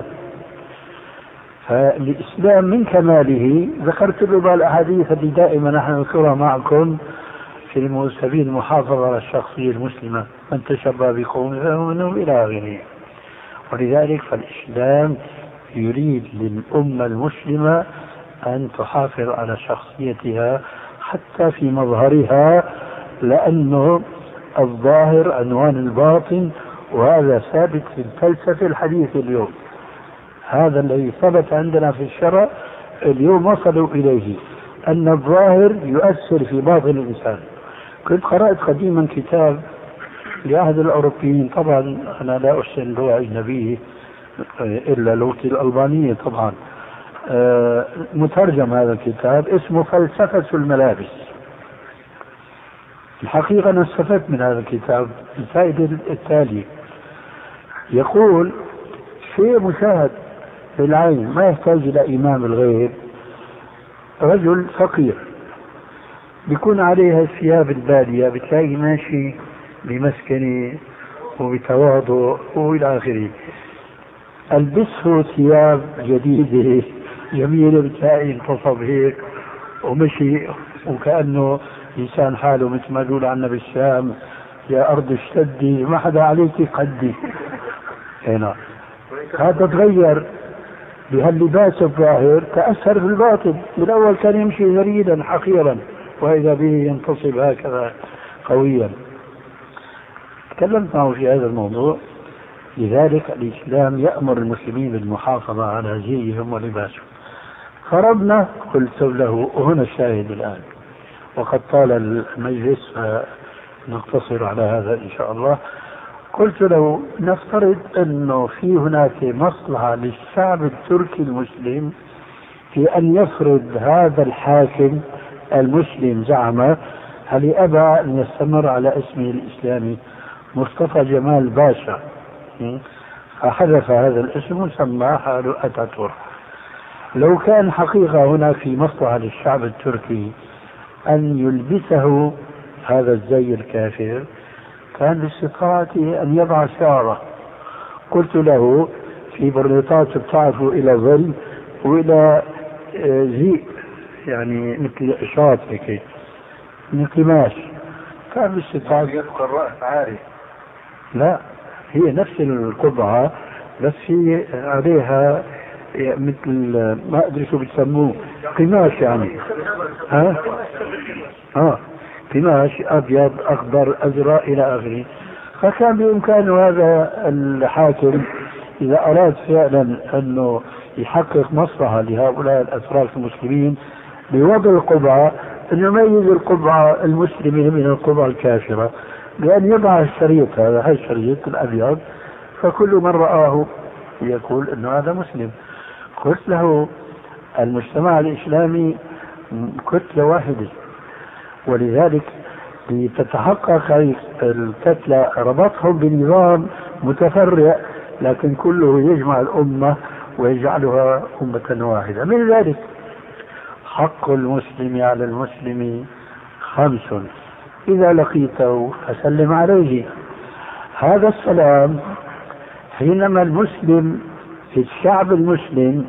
فالإسلام من كماله ذكرت له الأحاديث التي دائما نحن نذكرها معكم في سبيل المحافظة على الشخصية المسلمة، من تشبه بقوم فهو منهم إلى آخره. ولذلك فالإسلام يريد للأمة المسلمة أن تحافظ على شخصيتها حتى في مظهرها، لأنه الظاهر عنوان الباطن، وهذا ثابت في الفلسفة الحديث اليوم. هذا الذي ثبت عندنا في الشرع اليوم وصلوا إليه، أن الظاهر يؤثر في باطن الإنسان. كنت قرأت قديما كتاب لأحد الأوروبيين، طبعا أنا لا أحسن لغة أجنبية إلا لغتي الألبانية طبعا، مترجم هذا الكتاب اسمه فلسفة الملابس. الحقيقة أنا استفدت من هذا الكتاب الفائدة التالية: يقول شيء مشاهد بالعين ما يحتاج إلى إمام الغيب، رجل فقير بيكون عليها الثياب البالية، بتلاقي ماشي بمسكنة وبتواضع وإلى آخره، ألبسه ثياب جديدة جميلة بتلاقي انتصب هيك ومشي وكأنه لسان حاله مثل ما يقول عنا بالشام: يا أرض اشتدي ما حدا عليك قدي. هنا هذا تغير بهاللباس الظاهر، تأثر في الباطن. بالأول كان يمشي جريدا حقيرا، وإذا به ينتصب هكذا قويا. تكلمت معه في هذا الموضوع. لذلك الإسلام يأمر المسلمين بالمحافظة على زيهم ولباسهم. فرضنا، قلت له وهنا الشاهد الآن، وقد طال المجلس فنقتصر على هذا إن شاء الله. قلت له نفترض أنه في هناك مصلحة للشعب التركي المسلم في أن يفرض هذا الحاكم المسلم زعمه، هل أبى أن يستمر على اسمه الإسلامي مصطفى جمال باشا، فحذف هذا الاسم وسماه حاله أتاتورك. لو كان حقيقة هنا في مصلحة للشعب التركي أن يلبسه هذا الزي الكافر، كان باستطاعته أن يضع شعره. قلت له في برنيطات بتعرفوا إلى ظل وإلى زي، يعني مثل إشارة هيك من قماش، كان باستطاعته يبقى الرأس عاري. لا، هي نفس القبعة بس هي عليها مثل ما أدري شو بتسموه، قماش يعني، قماش أبيض أخضر أزرق إلى آخره. فكان بإمكانه هذا الحاكم إذا أراد فعلا أنه يحقق مصلحة لهؤلاء الأتراك المسلمين بوضع القبعة، أن يميز القبعة المسلمة من القبعة الكافرة، بأن يضع الشريط هذا، هاي الشريط الأبيض، فكل من رآه يقول أنه هذا مسلم. قلت له المجتمع الإسلامي كتلة واحدة، ولذلك لتتحقق هذه الكتلة ربطهم بنظام متفرع لكن كله يجمع الأمة ويجعلها أمة واحدة. من ذلك حق المسلم على المسلم 5: إذا لقيته فسلم عليه. هذا السلام حينما المسلم في الشعب المسلم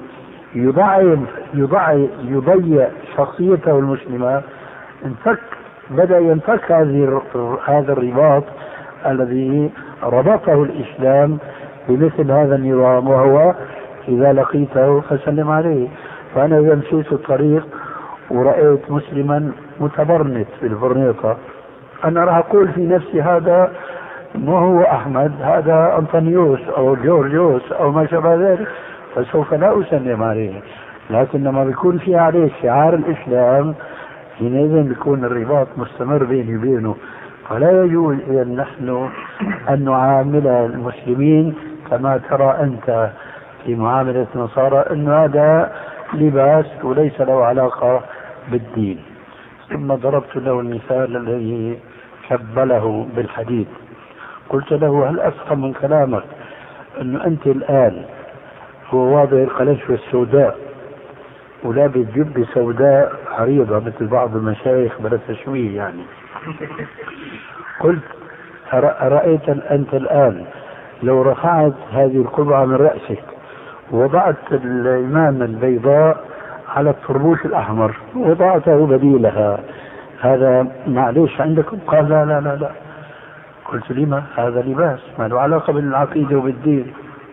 يضيع شخصيته المسلمة بدأ ينفك هذا الرباط الذي ربطه الإسلام بمثل هذا النظام، وهو إذا لقيته فسلم عليه. فأنا إذا مشيت الطريق ورأيت مسلما متبرنت بالبرنيطة، أنا راح أقول في نفسي هذا ما هو أحمد، هذا أنطونيوس أو جورجيوس أو ما شابه ذلك، فسوف لا أسلم عليه. لكن لما بيكون في عليه شعار الإسلام حينئذ بيكون الرباط مستمر بيني وبينه. فلا يجوز إذا نحن أن نعامل المسلمين كما ترى أنت في معاملة النصارى، أن هذا لباس وليس له علاقة بالدين. ثم ضربت له المثال الذي كبله بالحديد، قلت له هل أفهم من كلامك أنه أنت الآن هو واضع القلشوة السوداء ولابس جبة سوداء عريضة مثل بعض المشايخ بلا تشويه يعني. قلت أرأيت أنت الآن لو رفعت هذه القبعة من رأسك ووضعت الإمامة البيضاء على الطربوش الأحمر ووضعته بديلها، هذا معليش عندكم؟ قال لا لا لا لا. قلت لما؟ هذا لباس ما له علاقة بالعقيدة وبالدين.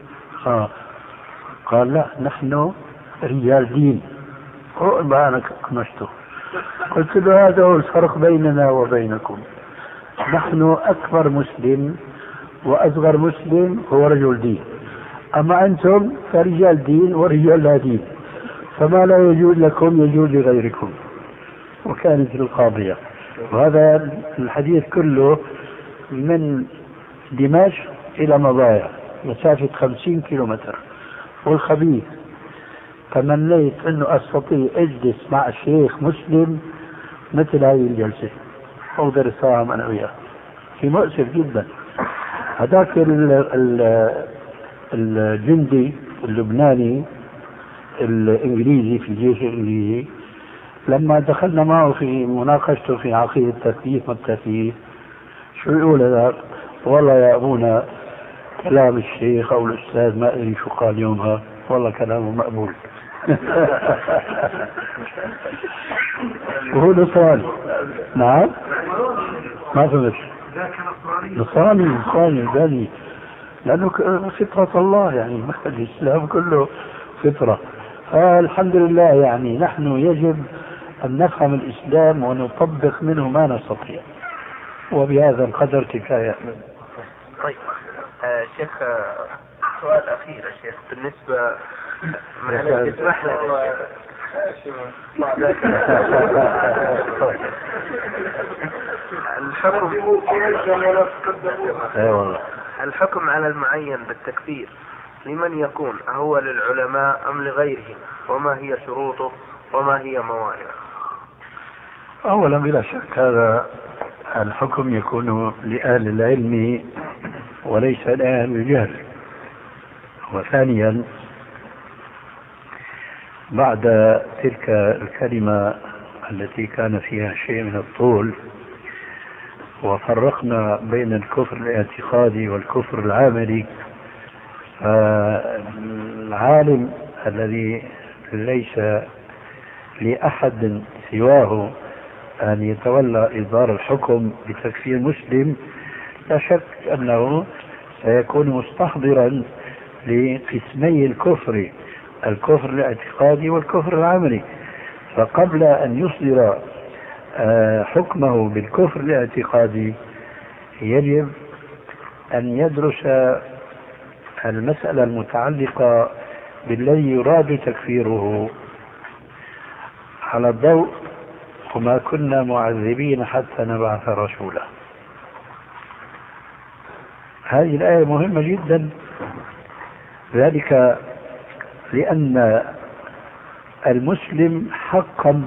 قال لا، نحن رجال دين. أنا كمشته. قلت له هذا هو الفرق بيننا وبينكم، نحن أكبر مسلم وأصغر مسلم هو رجل دين، أما أنتم فرجال دين ورجال لا دين، فما لا يجوز لكم يجوز لغيركم. وكانت القاضية. وهذا الحديث كله من دمشق إلى مضايا مسافة 50 كيلومتر. والخبيث تمنيت أنه أستطيع أجلس مع شيخ مسلم مثل هذه الجلسة أو درسها أنا وياه، في مؤسف جدا. هذاك الجندي اللبناني الإنجليزي في الجيش الإنجليزي لما دخلنا معه في مناقشته في عقيدة التثليث والتثليث، شو يقول هذا؟ والله يا أبونا كلام الشيخ أو الأستاذ ما أدري شو قال يومها، والله كلامه مقبول. وهو نصراني. نعم ما فهمت. نصراني لأنه فطرة الله يعني، الإسلام كله فطرة. فالحمد لله يعني نحن يجب أن نفهم الإسلام ونطبق منه ما نستطيع، وبهذا القدر كفاية. طيب شيخ، سؤال أخير يا شيخ، بالنسبة تسمح لنا الحكم على المعين بالتكفير لمن يكون؟ أهو للعلماء أم لغيرهم؟ وما هي شروطه وما هي موانعه؟ أولا بلا شك هذا الحكم يكون لأهل العلم وليس لأهل الجهل. وثانيا بعد تلك الكلمة التي كان فيها شيء من الطول وفرقنا بين الكفر الاعتقادي والكفر العملي، فالعالم الذي ليس لأحد سواه أن يتولى إصدار الحكم بتكفير مسلم لا شك أنه سيكون مستحضرا لقسمي الكفر، الكفر الاعتقادي والكفر العملي. فقبل أن يصدر حكمه بالكفر الاعتقادي يجب أن يدرس المسألة المتعلقة بالذي يراد تكفيره على الضوء وما كنا معذبين حتى نبعث رسولا. هذه الآية مهمة جدا، ذلك لأن المسلم حقا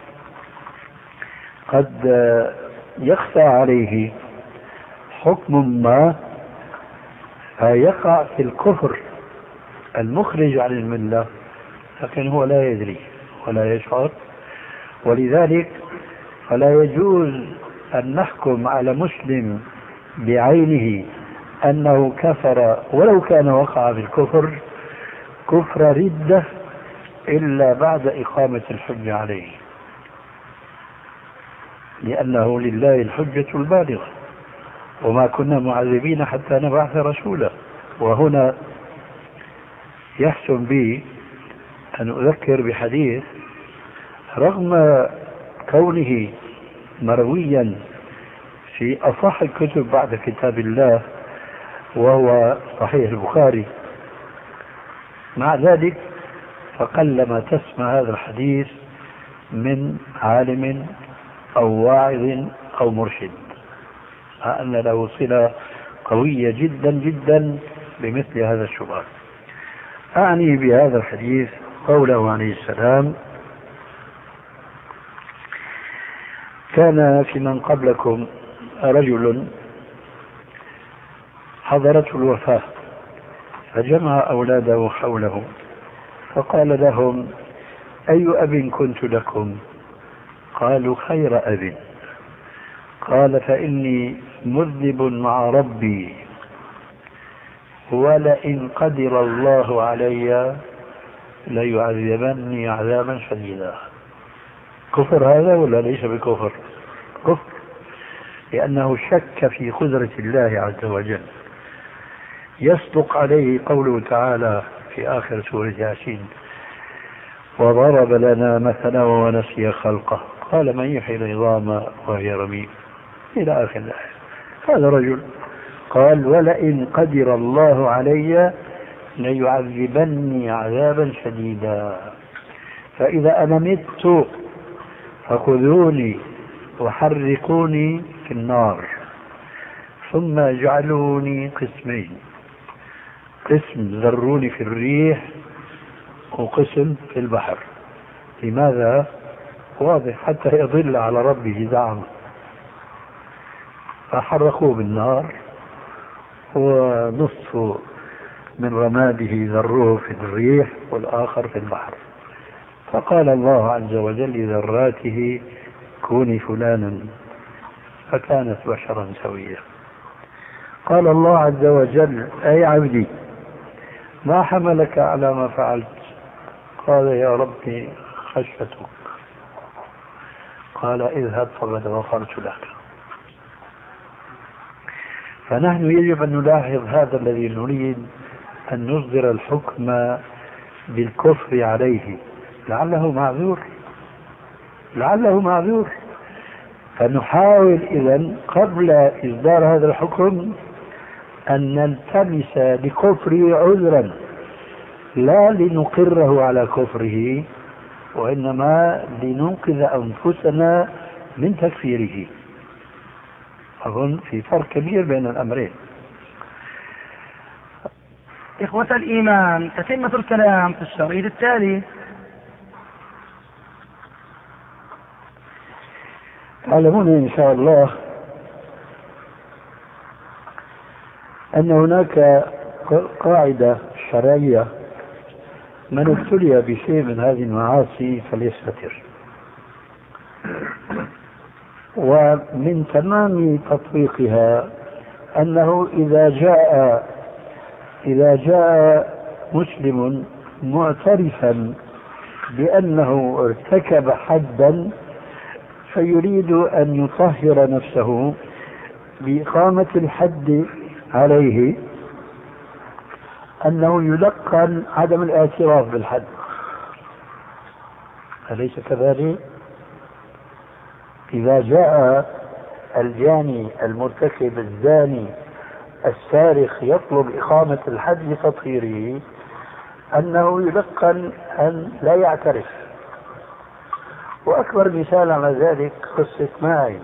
قد يخفى عليه حكم ما فيقع في الكفر المخرج عن الملة، لكن هو لا يدري ولا يشعر. ولذلك فلا يجوز أن نحكم على مسلم بعينه أنه كفر ولو كان وقع في الكفر كفر ردة إلا بعد إقامة الحجة عليه، لأنه لله الحجة البالغة وما كنا معذبين حتى نبعث رسولا. وهنا يحسن بي أن أذكر بحديث رغم كونه مرويا في أصح الكتب بعد كتاب الله وهو صحيح البخاري، مع ذلك فقلما تسمع هذا الحديث من عالم أو واعظ أو مرشد، مع أن له صلة قوية جدا جدا بمثل هذا الشبهات. أعني بهذا الحديث قوله عليه السلام: كان في من قبلكم رجل حضرته الوفاة فجمع أولاده حوله فقال لهم: أي أب كنت لكم؟ قالوا: خير أب. قال: فإني مذنب مع ربي ولئن قدر الله علي ليعذبني عذابا شديدا. كفر هذا ولا ليس بكفر؟ كفر، لأنه شك في قدرة الله عز وجل. يصدق عليه قوله تعالى في آخر سورة ياسين: وضرب لنا مثلا ونسي خلقه قال من يحيي العظام وهي رميم إلى آخر الآية. هذا رجل قال: ولئن قدر الله علي ليعذبني عذابا شديدا، فإذا أنا مت فخذوني وحرقوني في النار ثم اجعلوني قسمين، قسم ذروني في الريح وقسم في البحر. لماذا؟ واضح، حتى يضل على ربه زعما. فحرقوه بالنار ونصف من رماده ذروه في الريح والآخر في البحر. فقال الله عز وجل لذراته: كوني فلانا، فكانت بشرا سويا. قال الله عز وجل: أي عبدي ما حملك على ما فعلت؟ قال: يا ربي خشيتك. قال: اذهب فقد غفرت لك. فنحن يجب أن نلاحظ هذا الذي نريد أن نصدر الحكم بالكفر عليه، لعله معذور، فنحاول إذن قبل إصدار هذا الحكم أن نلتمس لكفره عذرا، لا لنقره على كفره وإنما لننقذ أنفسنا من تكفيره. أظن في فرق كبير بين الأمرين. إخوة الإيمان، تتمة الكلام في الشريط التالي. تعلمون إن شاء الله أن هناك قاعدة شرعية: من ابتلي بشيء من هذه المعاصي فليستتر. ومن تمام تطبيقها أنه إذا جاء مسلم معترفا بأنه ارتكب حدا فيريد أن يطهر نفسه بإقامة الحد عليه، أنه يلقن عدم الاعتراف بالحد. أليس كذلك؟ إذا جاء الجاني المرتكب الزاني السارق يطلب إقامة الحد لتطهيره، أنه يلقن أن لا يعترف. وأكبر مثال على ذلك قصة ماعز.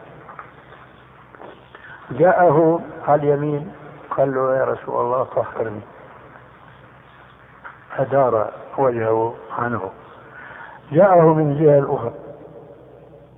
جاءه على اليمين قال له: يا رسول الله طهرني، أدار وجهه عنه جاءه من الجهة الأخرى.